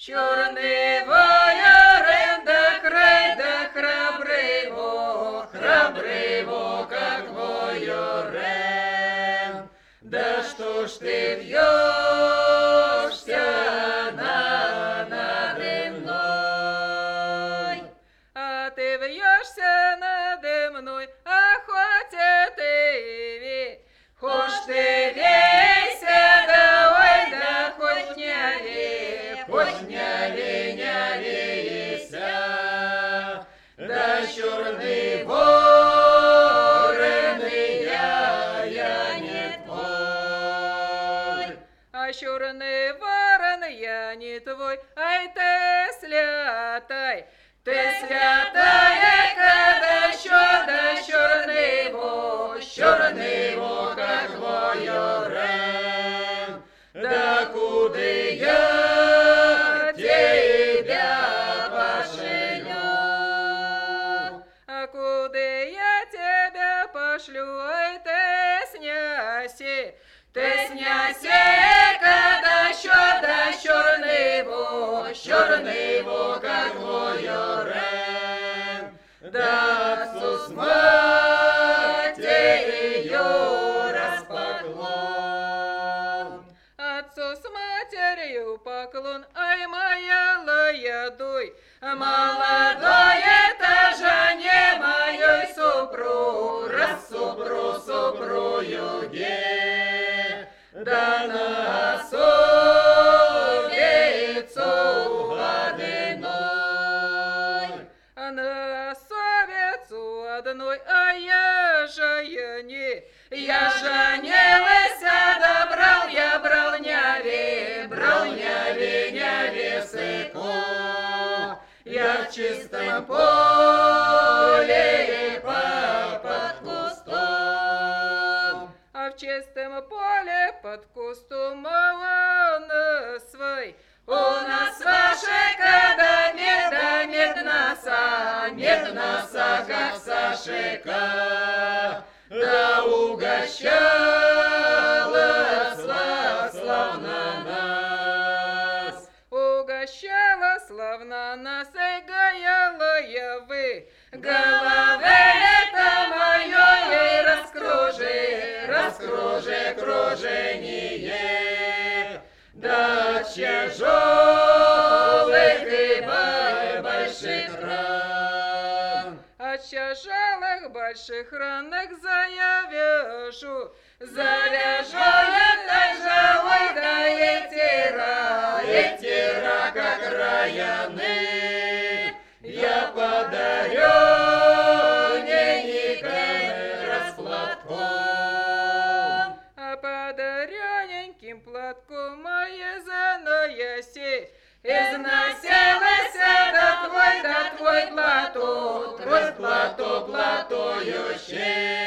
Черный воярен, да храбрый во, как воярен. Да что ж ты вьешься надо мной? А ты вьешься надо мной, а хоть ты ведь, хошь ты вейся, да ой, да хоть не вейся, да черный ворон я не твой. А черный ворон я не твой, ай ты святай, когда да черный во, как воярен. Да куда я тебя пошлю? А куда я тебя пошлю, ай ты сняси, когда черный во, как воярен. Да отцу с матерью распоклон. Отцу с матерью поклон, ай моя лаядуй, молодой это жене моей супруге. Да на совицу одной, на совицу одной, а я женилась, да брал невестку. Я в чистом поле под кустом, а в чистом поле под кустом он свой. У нас ваша когда медноса, как Сашика, да угощала славно нас. Угощала славно нас и гаяла я вы, головы это мое ей кружение, да тяжелых и больших ран. От тяжелых больших ранок завяжу я также, ой, да этира, как раяны, я подарю неньким расплатком. А подарененьким платком моя занояси, износилась да твой платок, платующий.